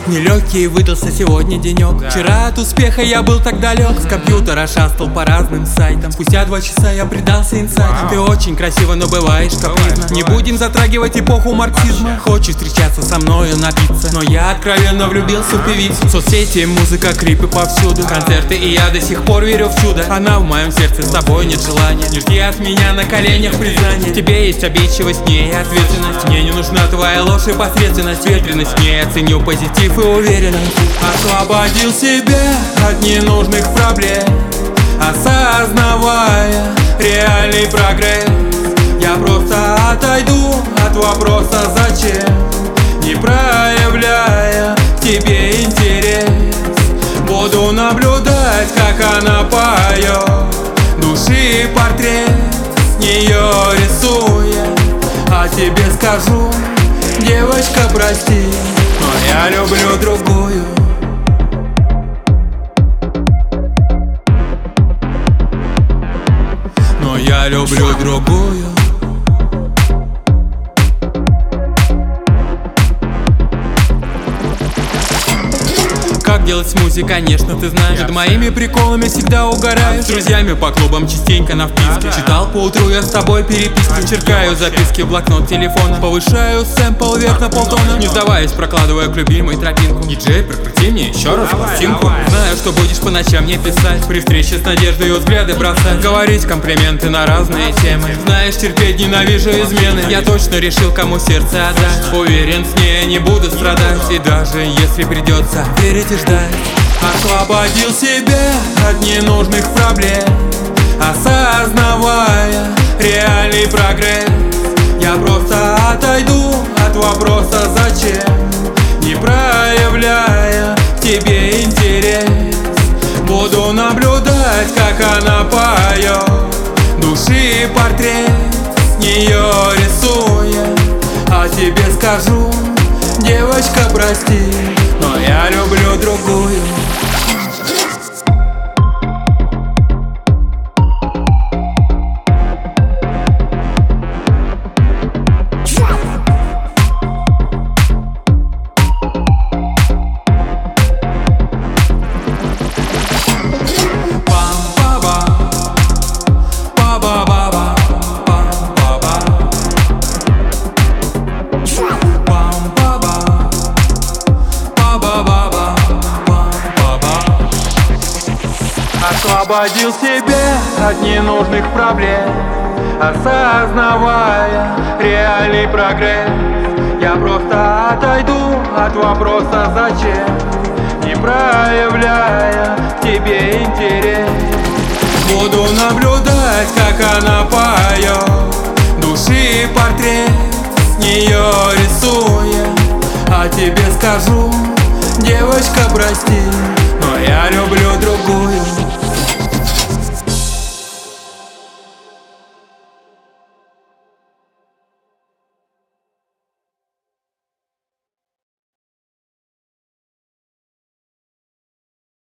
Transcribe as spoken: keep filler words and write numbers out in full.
Нелегкий выдался сегодня денек. Вчера от успеха я был так далек. С компьютера шастал по разным сайтам. Спустя два часа я предался инсайтам. Ты очень красиво, но бываешь капризна. Не будем затрагивать эпоху марксизма. Хочешь встречаться со мною, напиться, но я откровенно влюбился в певицу. Соцсети, музыка, клипы повсюду, концерты, и я до сих пор верю в чудо. Она в моем сердце, с тобой нет желания. Не жди от меня на коленях признания. В тебе есть обидчивость, в ней ответственность. Мне не нужна твоя ложь и посредственность. Ветренность, в ней я ценю позитив и уверенность. Освободил себя от ненужных проблем, осознавая реальный прогресс. Я просто отойду от вопроса «зачем?», не проявляя к тебе интерес. Буду наблюдать, как она поет, души портрет с нее рисуя. А тебе скажу, девочка, прости, но я люблю другую. Но я люблю другую. Как делать смузи, конечно, ты знаешь. Над моими приколами всегда угораю. С друзьями по клубам частенько на вписке. Читал поутру я с тобой переписки. Черкаю записки в блокнот телефона. Повышаю сэмпл вверх на полтона. Не сдаваясь, прокладывая к любимой тропинку. Диджей, прокрути мне еще раз пластинку. Знаю, что будешь по ночам мне писать, при встрече с надеждой взгляды бросать, говорить комплименты на разные темы. Знаешь, терпеть ненавижу измены. Я точно решил, кому сердце отдать. Уверен, с ней я не буду страдать. И даже если придется верить и ждать. Освободил себя от ненужных проблем, осознавая реальный прогресс. Я просто отойду от вопроса «зачем?», не проявляя к тебе интерес. Буду наблюдать, как она поет, души портрет с нее рисуя. А тебе скажу, девочка, прости, но я люблю другую. Освободил себя от ненужных проблем, осознавая реальный прогресс. Я просто отойду от вопроса «зачем?», не проявляя к тебе интерес. Буду наблюдать, как она поет, души портрет с нее рисуя. А тебе скажу, девочка, прости,